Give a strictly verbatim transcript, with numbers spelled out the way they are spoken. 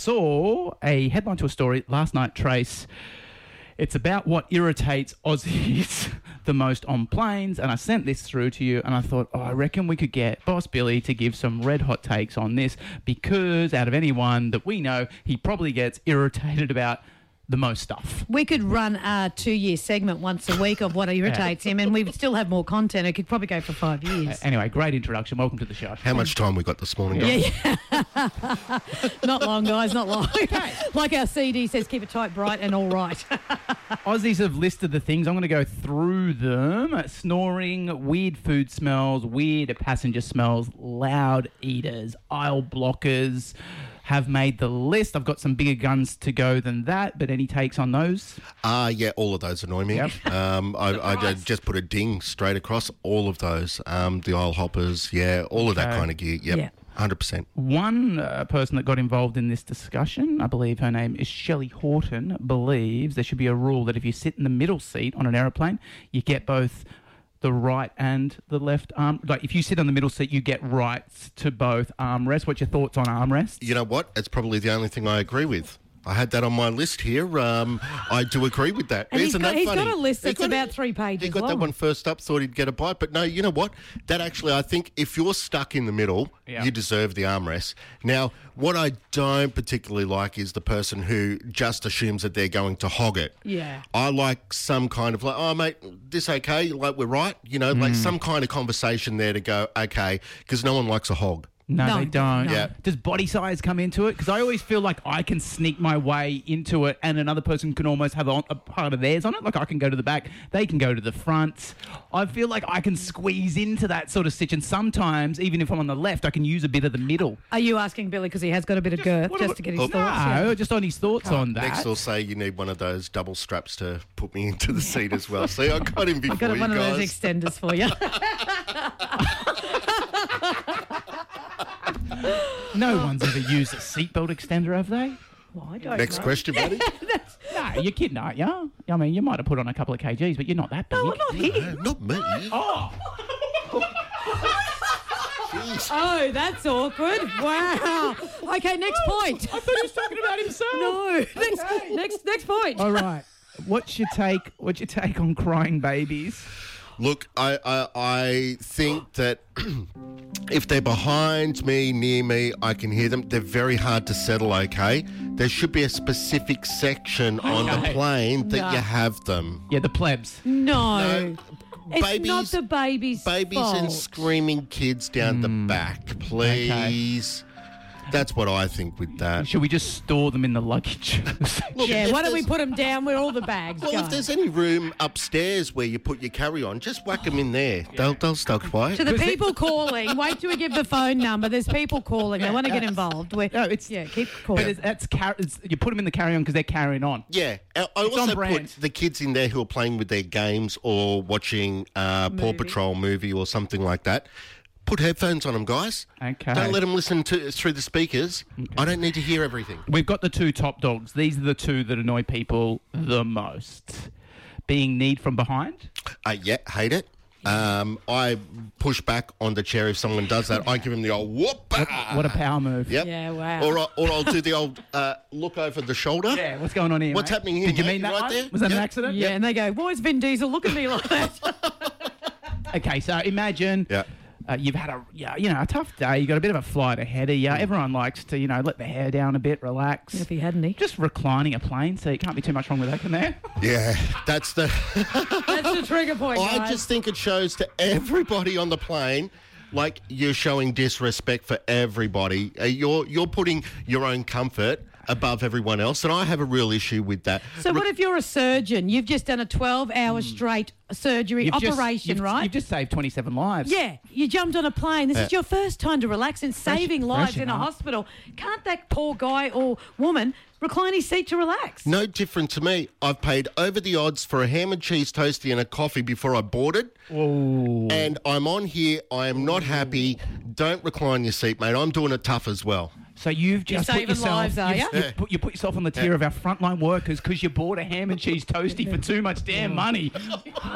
saw a headline to a story last night, Trace. It's about what irritates Aussies the most on planes, and I sent this through to you, and I thought, oh, I reckon we could get Boss Billy to give some red hot takes on this, because out of anyone that we know, he probably gets irritated about the most stuff. We could run a two-year segment once a week of what irritates him, and we'd still have more content. It could probably go for five years. Uh, anyway, great introduction. Welcome to the show. How much time we got this morning, guys? Yeah, yeah. Not long, guys, not long. Like our C D says, keep it tight, bright, and all right. Aussies have listed the things. I'm going to go through them. Snoring, weird food smells, weird passenger smells, loud eaters, aisle blockers have made the list. I've got some bigger guns to go than that, but any takes on those? Uh, yeah, all of those annoy me. Yep. Um, I, I, I just put a ding straight across all of those. Um, the aisle hoppers, yeah, all of that Okay. kind of gear. Yep, Yeah. one hundred percent. One uh, person that got involved in this discussion, I believe her name is Shelley Horton, believes there should be a rule that if you sit in the middle seat on an aeroplane, you get both the right and the left arm. Like if you sit on the middle seat, you get rights to both armrests. What's your thoughts on armrests? You know what? It's probably the only thing I agree with. I had that on my list here. Um, I do agree with that. And he's Isn't got, that he's funny? got a list He that's got about it- three pages He got long. that one first up, thought he'd get a bite. But no, you know what? That actually, I think if you're stuck in the middle, Yeah. you deserve the armrest. Now, what I don't particularly like is the person who just assumes that they're going to hog it. Yeah. I like some kind of like, oh, mate, this okay? Like, we're right? You know, like some kind of conversation there to go, okay, because no one likes a hog. No, No, they don't. no. Yeah. Does body size come into it? Because I always feel like I can sneak my way into it and another person can almost have a, a part of theirs on it. Like I can go to the back, they can go to the front. I feel like I can squeeze into that sort of stitch. And sometimes, even if I'm on the left, I can use a bit of the middle. Are you asking Billy because he has got a bit of girth What just about- to get his Oh, thoughts? No, Yeah. just on his thoughts on that. Next, they'll say you need one of those double straps to put me into the seat as well. See, I got him before I've got you one of those guys. extenders for you. No one's ever used a seatbelt extender, have they? Well, I don't Next know. question, buddy. No, you're kidding, aren't you? I mean, you might have put on a couple of kgs, but you're not that big. No, I'm not here. No, not me. Oh, Jeez. Oh, that's awkward. Wow. Okay, next point. I thought he was talking about himself. No. Next, next, next point. All right. What's your take? What's your take on crying babies? Look, I, I I think that if they're behind me, near me, I can hear them. They're very hard to settle, okay? There should be a specific section on the Okay. plane that No. you have them. Yeah, the plebs. No. No, It's babies- not the baby's Babies fault. and screaming kids down the back, please. That's what I think with that. Should we just store them in the luggage? Look, Yeah, if why don't we there's- put them down where all the bags Well, go? if there's any room upstairs where you put your carry-on, just whack them in there. They'll they'll stay quiet. To the people calling, wait till we give the phone number. There's people calling. They want to get involved. We're, No, it's- yeah, keep but calling. it's, that's car- it's, you put them in the carry-on because they're carrying on. Yeah, I I It's on also brand. put the kids in there who are playing with their games or watching uh, Paw Movie. Patrol movie or something like that. Put headphones on them, guys. Okay. Don't let them listen to through the speakers. I don't need to hear everything. We've got the two top dogs. These are the two that annoy people the most. Being kneed from behind. Uh, yeah, hate it. Um, I push back on the chair if someone does that. I give them the old whoop. What a power move. Yep. Yeah, wow. Or, I- or I'll do the old uh, look over the shoulder. Yeah, what's going on here? What's mate? happening here, Did you mate? mean that Right one? there? Was that an Yep. accident? yeah, and they go, why is Vin Diesel look at me like that? Okay, so imagine Yeah. uh, you've had a yeah, you know a tough day. You got a bit of a flight ahead of you. Everyone likes to you know let the hair down a bit, relax. if he hadn't he? Just reclining a plane seat can't be too much wrong with that, can there? Yeah, that's the. That's the trigger point, I guys. just think it shows to everybody on the plane, like you're showing disrespect for everybody. Uh, you're you're putting your own comfort above everyone else, and I have a real issue with that. So what if you're a surgeon? You've just done a twelve-hour straight surgery You've just- operation, you've- right? You've just saved twenty-seven lives. Yeah, you jumped on a plane. This is Yeah. your first time to relax and saving lives freshen in a up. hospital. Can't that poor guy or woman recline his seat to relax? No different to me. I've paid over the odds for a ham and cheese toastie and a coffee before I boarded. Ooh. And I'm on here. I am not happy. Don't recline your seat, mate. I'm doing it tough as well. So you've just put saving yourself, lives, are you've, ya? you've put, you put yourself on the tier of our frontline workers because you bought a ham and cheese toastie for too much damn money.